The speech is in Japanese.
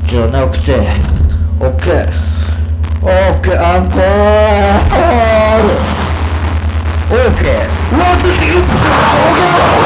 じゃなくて、オッケー、アンコール、オッケー、ワン、ツー、スリー、オッケー